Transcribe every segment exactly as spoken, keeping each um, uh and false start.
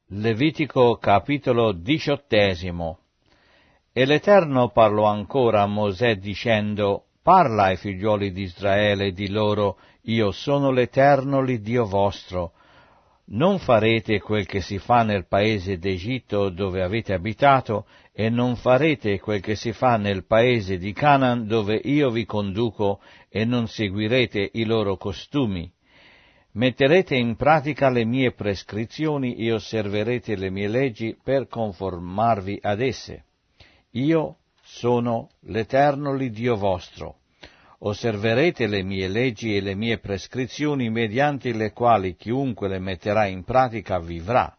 Levitico capitolo diciottesimo. E l'Eterno parlò ancora a Mosè dicendo: Parla ai figlioli di Israele e di loro: Io sono l'Eterno, l'Iddio vostro. Non farete quel che si fa nel paese d'Egitto dove avete abitato, e non farete quel che si fa nel paese di Canaan dove io vi conduco, e non seguirete i loro costumi. Metterete in pratica le mie prescrizioni e osserverete le mie leggi per conformarvi ad esse. Io sono l'Eterno, l'Iddio vostro. Osserverete le mie leggi e le mie prescrizioni, mediante le quali chiunque le metterà in pratica vivrà.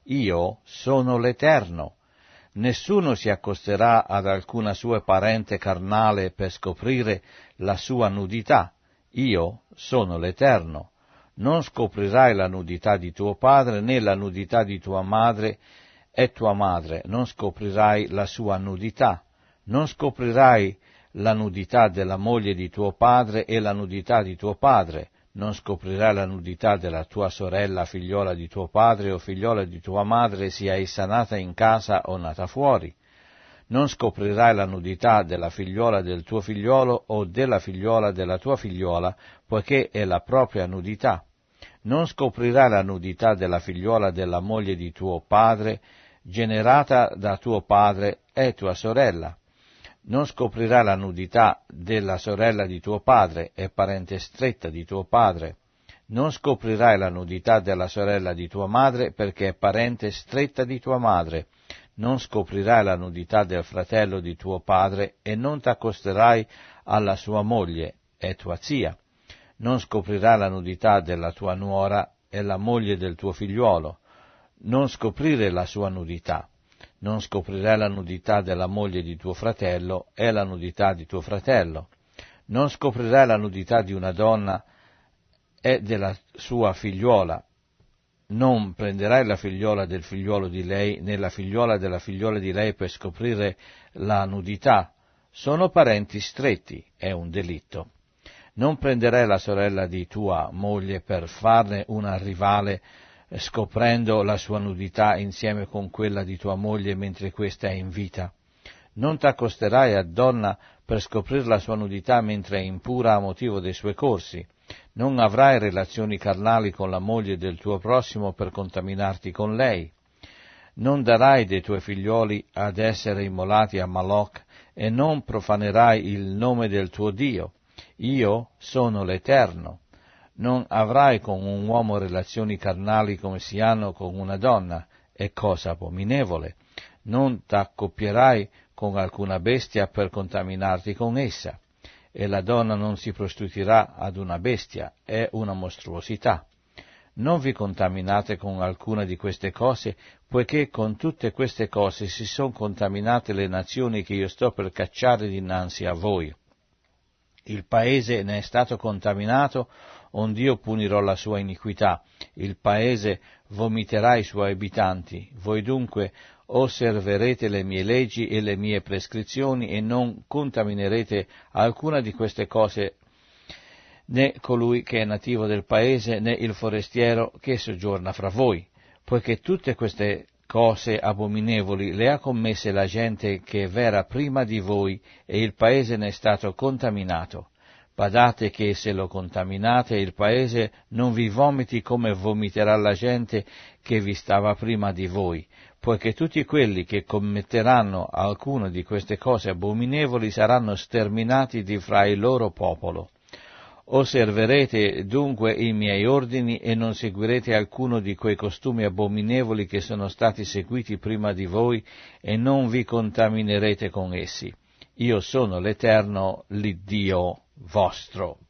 Io sono l'Eterno. Nessuno si accosterà ad alcuna sua parente carnale per scoprire la sua nudità. Io sono l'Eterno. Non scoprirai la nudità di tuo padre, né la nudità di tua madre e tua madre. Non scoprirai la sua nudità. Non scoprirai la nudità della moglie di tuo padre e la nudità di tuo padre. Non scoprirai la nudità della tua sorella, figliola di tuo padre o figliola di tua madre, sia essa nata in casa o nata fuori. Non scoprirai la nudità della figliola del tuo figliolo o della figliola della tua figliola, poiché è la propria nudità. Non scoprirai la nudità della figliola della moglie di tuo padre, generata da tuo padre e tua sorella. Non scoprirai la nudità della sorella di tuo padre, è parente stretta di tuo padre. Non scoprirai la nudità della sorella di tua madre, perché è parente stretta di tua madre. Non scoprirai la nudità del fratello di tuo padre, e non t'accosterai alla sua moglie, è tua zia. Non scoprirai la nudità della tua nuora, è la moglie del tuo figliuolo. Non scoprire la sua nudità. Non scoprirai la nudità della moglie di tuo fratello, è la nudità di tuo fratello. Non scoprirai la nudità di una donna, è della sua figliuola. Non prenderai la figliuola del figliuolo di lei, né la figliuola della figliuola di lei per scoprire la nudità. Sono parenti stretti, è un delitto. Non prenderai la sorella di tua moglie per farne una rivale, scoprendo la sua nudità insieme con quella di tua moglie mentre questa è in vita. Non t'accosterai a donna per scoprire la sua nudità mentre è impura a motivo dei suoi corsi. Non avrai relazioni carnali con la moglie del tuo prossimo per contaminarti con lei. Non darai dei tuoi figlioli ad essere immolati a Moloch, e non profanerai il nome del tuo Dio. Io sono l'Eterno. Non avrai con un uomo relazioni carnali come si hanno con una donna, è cosa abominevole. Non t'accoppierai con alcuna bestia per contaminarti con essa, e la donna non si prostituirà ad una bestia, è una mostruosità. Non vi contaminate con alcuna di queste cose, poiché con tutte queste cose si sono contaminate le nazioni che io sto per cacciare dinanzi a voi. Il paese ne è stato contaminato, ond'io punirò la sua iniquità. Il paese vomiterà i suoi abitanti. Voi dunque osserverete le mie leggi e le mie prescrizioni, e non contaminerete alcuna di queste cose, né colui che è nativo del paese, né il forestiero che soggiorna fra voi, poiché tutte queste cose abominevoli le ha commesse la gente che v'era prima di voi, e il paese ne è stato contaminato. Badate che se lo contaminate, il paese non vi vomiti come vomiterà la gente che vi stava prima di voi, poiché tutti quelli che commetteranno alcuna di queste cose abominevoli saranno sterminati di fra il loro popolo. Osserverete dunque i miei ordini e non seguirete alcuno di quei costumi abominevoli che sono stati seguiti prima di voi, e non vi contaminerete con essi. Io sono l'Eterno, l'Iddio vostro.